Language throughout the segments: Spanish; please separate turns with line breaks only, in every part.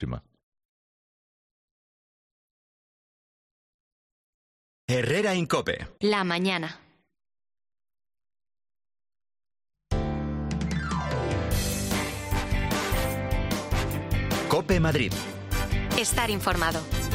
Herrera en COPE.
La mañana.
COPE Madrid.
Estar informado.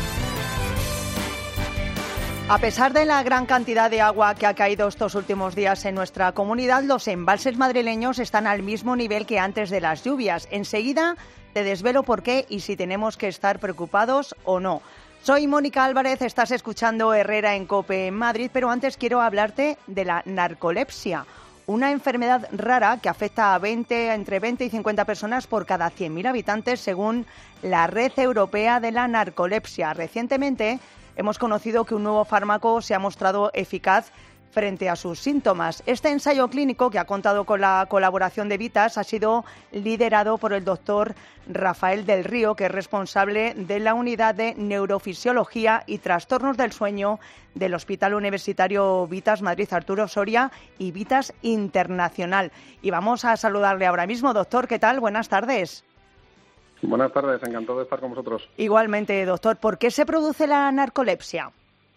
A pesar de la gran cantidad de agua que ha caído estos últimos días en nuestra comunidad, los embalses madrileños están al mismo nivel que antes de las lluvias. Enseguida te desvelo por qué y si tenemos que estar preocupados o no. Soy Mónica Álvarez, estás escuchando Herrera en COPE en Madrid, pero antes quiero hablarte de la narcolepsia, una enfermedad rara que afecta a entre 20 y 50 personas por cada 100.000 habitantes, según la Red Europea de la Narcolepsia. Recientemente hemos conocido que un nuevo fármaco se ha mostrado eficaz frente a sus síntomas. Este ensayo clínico, que ha contado con la colaboración de Vitas, ha sido liderado por el doctor Rafael del Río, que es responsable de la Unidad de Neurofisiología y Trastornos del Sueño del Hospital Universitario Vitas Madrid Arturo Soria y Vitas Internacional. Y vamos a saludarle ahora mismo. Doctor, ¿qué tal? Buenas tardes.
Buenas tardes, encantado de estar con vosotros.
Igualmente, doctor. ¿Por qué se produce la narcolepsia?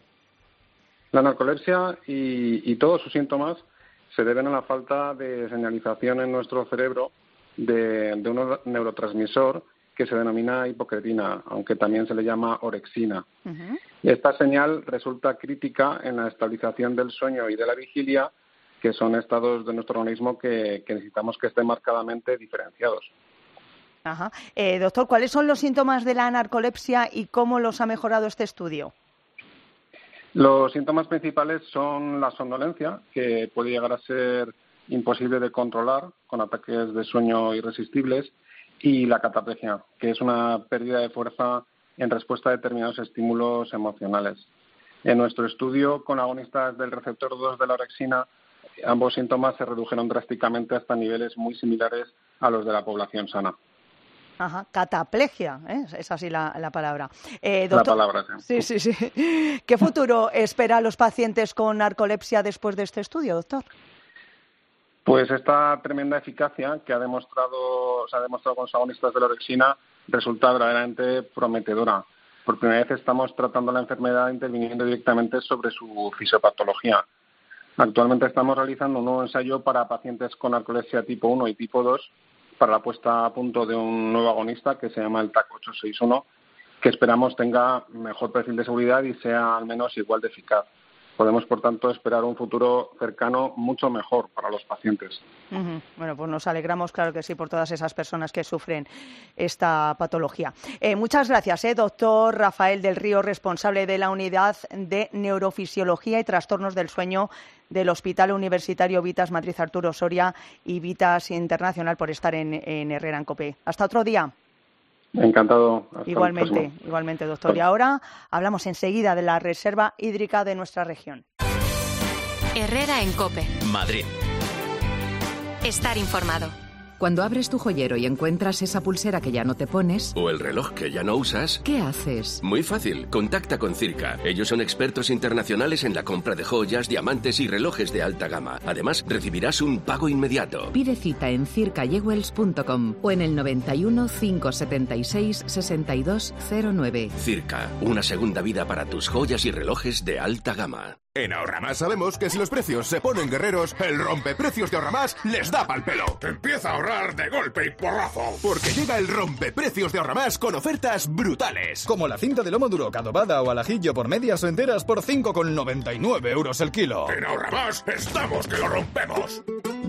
La narcolepsia y todos sus síntomas se deben a la falta de señalización en nuestro cerebro de un neurotransmisor que se denomina hipocretina, aunque también se le llama orexina. Y esta señal resulta crítica en la estabilización del sueño y de la vigilia, que son estados de nuestro organismo que necesitamos que estén marcadamente diferenciados.
Ajá. Doctor, ¿cuáles son los síntomas de la narcolepsia y cómo los ha mejorado este estudio?
Los síntomas principales son la somnolencia, que puede llegar a ser imposible de controlar con ataques de sueño irresistibles, y la cataplegia, que es una pérdida de fuerza en respuesta a determinados estímulos emocionales. En nuestro estudio con agonistas del receptor 2 de la orexina, ambos síntomas se redujeron drásticamente hasta niveles muy similares a los de la población sana.
Ajá, cataplegia, ¿eh? Es así la palabra. Doctor,
la palabra, sí.
Sí. ¿Qué futuro espera a los pacientes con narcolepsia después de este estudio, doctor?
Pues esta tremenda eficacia que se ha demostrado con los agonistas de la orexina resulta verdaderamente prometedora. Por primera vez estamos tratando la enfermedad interviniendo directamente sobre su fisiopatología. Actualmente estamos realizando un nuevo ensayo para pacientes con narcolepsia tipo 1 y tipo 2 para la puesta a punto de un nuevo agonista que se llama el TAC-861, que esperamos tenga mejor perfil de seguridad y sea al menos igual de eficaz. Podemos, por tanto, esperar un futuro cercano mucho mejor para los pacientes.
Bueno, pues nos alegramos, claro que sí, por todas esas personas que sufren esta patología. Muchas gracias, doctor Rafael del Río, responsable de la Unidad de Neurofisiología y Trastornos del Sueño del Hospital Universitario Vitas Madrid Arturo Soria y Vitas Internacional, por estar en Herrera en COPE. Hasta otro día.
Encantado.
Igualmente, doctor. Y ahora hablamos enseguida de la reserva hídrica de nuestra región.
Herrera en COPE.
Madrid.
Estar informado.
Cuando abres tu joyero y encuentras esa pulsera que ya no te pones...
¿O el reloj que ya no usas?
¿Qué haces?
Muy fácil. Contacta con Circa. Ellos son expertos internacionales en la compra de joyas, diamantes y relojes de alta gama. Además, recibirás un pago inmediato.
Pide cita en circajewels.com o en el 91 576 6209.
Circa. Una segunda vida para tus joyas y relojes de alta gama.
En Ahorramás sabemos que si los precios se ponen guerreros, el rompeprecios de Ahorramás les da pa'l pelo. Empieza a ahorrar de golpe y porrazo. Porque llega el rompeprecios de Ahorramás con ofertas brutales.
Como la cinta de lomo duro adobada o al ajillo por medias o enteras por 5,99 € el kilo.
En Ahorramás estamos que lo rompemos.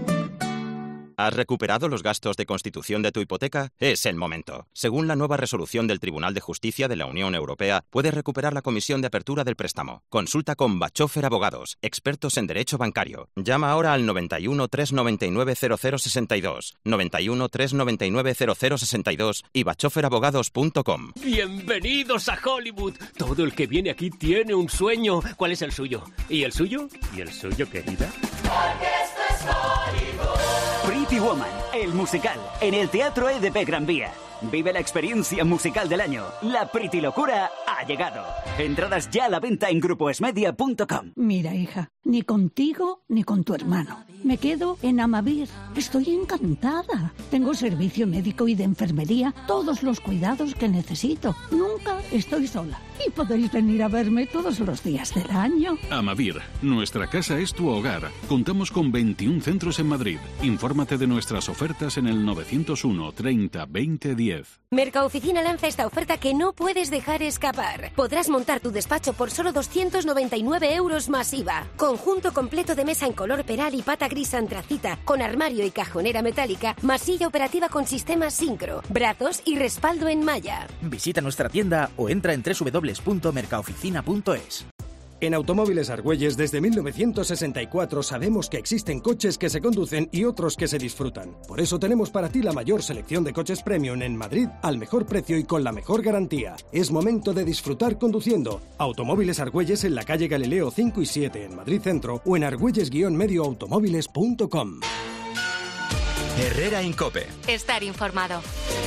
¿Has recuperado los gastos de constitución de tu hipoteca? Es el momento. Según la nueva resolución del Tribunal de Justicia de la Unión Europea, puedes recuperar la comisión de apertura del préstamo. Consulta con Bachofer Abogados, expertos en derecho bancario. Llama ahora al 91 399 0062, 91 399 0062 y bachoferabogados.com.
Bienvenidos a Hollywood. Todo el que viene aquí tiene un sueño. ¿Cuál es el suyo? ¿Y el suyo? ¿Y el suyo, querida?
Porque esto es Hollywood.
Pretty Woman, el musical, en el Teatro EDP Gran Vía. Vive la experiencia musical del año. La Pretty Locura ha llegado. Entradas ya a la venta en grupoesmedia.com.
Mira, hija, ni contigo ni con tu hermano. Me quedo en Amavir. Estoy encantada. Tengo servicio médico y de enfermería, todos los cuidados que necesito. Nunca estoy sola. Y podéis venir a verme todos los días del año.
Amavir, nuestra casa es tu hogar. Contamos con 21 centros en Madrid. Infórmate de nuestras ofertas en el 901 30 20 10.
Mercaoficina lanza esta oferta que no puedes dejar escapar. Podrás montar tu despacho por solo 299 € más IVA. Conjunto completo de mesa en color peral y pata gris antracita, con armario y cajonera metálica, más silla operativa con sistema sincro, brazos y respaldo en malla.
Visita nuestra tienda o entra en www.mercaoficina.es.
En Automóviles Argüelles desde 1964 sabemos que existen coches que se conducen y otros que se disfrutan. Por eso tenemos para ti la mayor selección de coches premium en Madrid al mejor precio y con la mejor garantía. Es momento de disfrutar conduciendo. Automóviles Argüelles en la calle Galileo 5 y 7 en Madrid Centro o en argüelles-medioautomóviles.com.
Herrera en COPE.
Estar informado.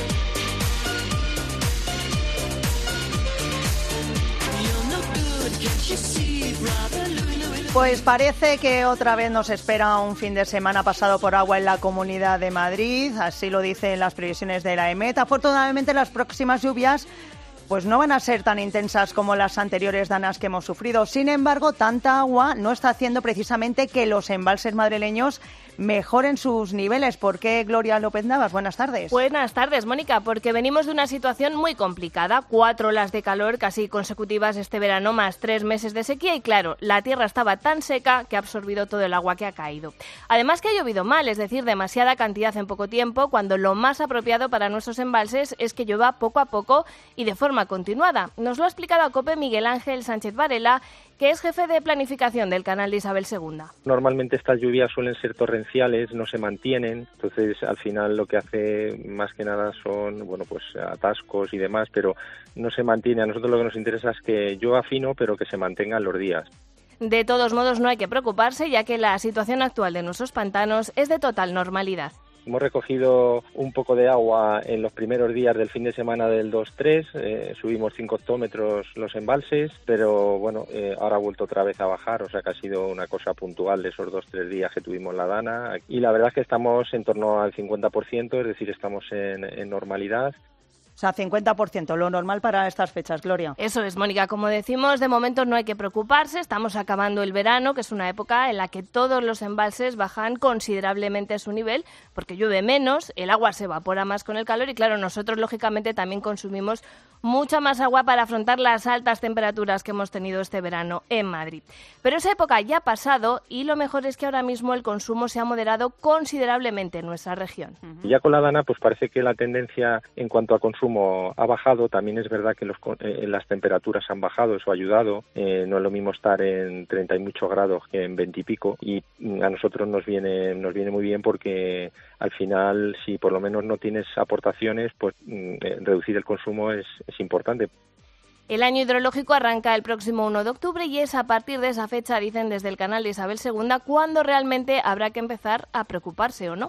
Pues parece que otra vez nos espera un fin de semana pasado por agua en la Comunidad de Madrid, así lo dicen las previsiones de la EMET. Afortunadamente las próximas lluvias pues no van a ser tan intensas como las anteriores danas que hemos sufrido. Sin embargo, tanta agua no está haciendo precisamente que los embalses madrileños mejoren sus niveles. ¿Por qué, Gloria López Navas? Buenas tardes.
Buenas tardes, Mónica, porque venimos de una situación muy complicada. 4 olas de calor casi consecutivas este verano, más 3 meses de sequía y, claro, la tierra estaba tan seca que ha absorbido todo el agua que ha caído. Además que ha llovido mal, es decir, demasiada cantidad en poco tiempo, cuando lo más apropiado para nuestros embalses es que llueva poco a poco y de forma continuada. Nos lo ha explicado a COPE Miguel Ángel Sánchez Varela, que es jefe de planificación del canal de Isabel II.
Normalmente estas lluvias suelen ser torrenciales, no se mantienen, entonces al final lo que hace más que nada son atascos y demás, pero no se mantiene. A nosotros lo que nos interesa es que llueva fino, pero que se mantengan los días.
De todos modos, no hay que preocuparse, ya que la situación actual de nuestros pantanos es de total normalidad.
Hemos recogido un poco de agua en los primeros días del fin de semana del 2-3, subimos 5 hectómetros los embalses, pero ahora ha vuelto otra vez a bajar, o sea que ha sido una cosa puntual de esos 2-3 días que tuvimos la dana. Y la verdad es que estamos en torno al 50%, es decir, estamos en normalidad.
O sea, 50%, lo normal para estas fechas, Gloria.
Eso es, Mónica. Como decimos, de momento no hay que preocuparse. Estamos acabando el verano, que es una época en la que todos los embalses bajan considerablemente su nivel, porque llueve menos, el agua se evapora más con el calor y, claro, nosotros, lógicamente, también consumimos mucha más agua para afrontar las altas temperaturas que hemos tenido este verano en Madrid. Pero esa época ya ha pasado y lo mejor es que ahora mismo el consumo se ha moderado considerablemente en nuestra región.
Ya con la dana, pues parece que la tendencia en cuanto a consumo ha bajado. También es verdad que las temperaturas han bajado, eso ha ayudado. No es lo mismo estar en 30 y muchos grados que en 20 y pico, y a nosotros nos viene muy bien, porque al final, si por lo menos no tienes aportaciones, pues reducir el consumo es importante.
El año hidrológico arranca el próximo 1 de octubre y es a partir de esa fecha, dicen desde el canal de Isabel II, cuando realmente habrá que empezar a preocuparse, ¿o no?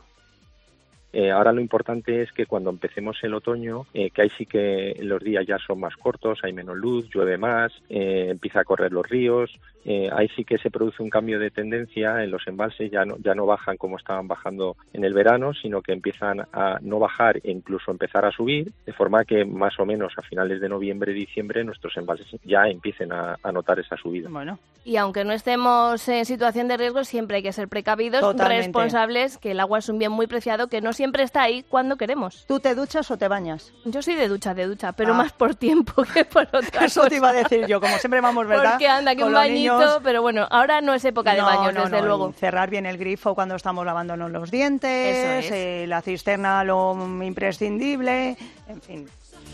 Ahora lo importante es que cuando empecemos el otoño, que ahí sí que los días ya son más cortos, hay menos luz, llueve más, empieza a correr los ríos, ahí sí que se produce un cambio de tendencia en los embalses, ya no bajan como estaban bajando en el verano, sino que empiezan a no bajar e incluso empezar a subir, de forma que más o menos a finales de noviembre y diciembre nuestros embalses ya empiecen a notar esa subida.
Bueno, y aunque no estemos en situación de riesgo, siempre hay que ser precavidos,
totalmente
responsables, que el agua es un bien muy preciado que no siempre está ahí cuando queremos.
¿Tú te duchas o te bañas?
Yo soy de ducha, pero más por tiempo que por otra cosa.
Eso te iba a decir yo, como siempre vamos, ¿verdad?
Porque anda, que un bañito, niños, pero bueno, ahora no es época de baños, desde luego.
Cerrar bien el grifo cuando estamos lavándonos los dientes,
eso es.
La cisterna lo imprescindible, en fin.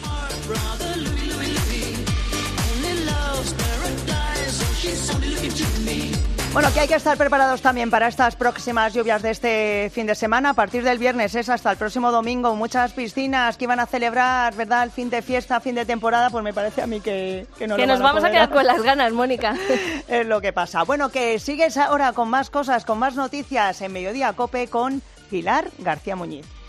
Bueno, que hay que estar preparados también para estas próximas lluvias de este fin de semana. A partir del viernes es hasta el próximo domingo. Muchas piscinas que iban a celebrar, ¿verdad?, el fin de fiesta, fin de temporada, pues me parece a mí que no
que
lo
nos vamos a quedar con las ganas, Mónica.
Es lo que pasa. Bueno, que sigues ahora con más cosas, con más noticias en Mediodía COPE con Pilar García Muñiz.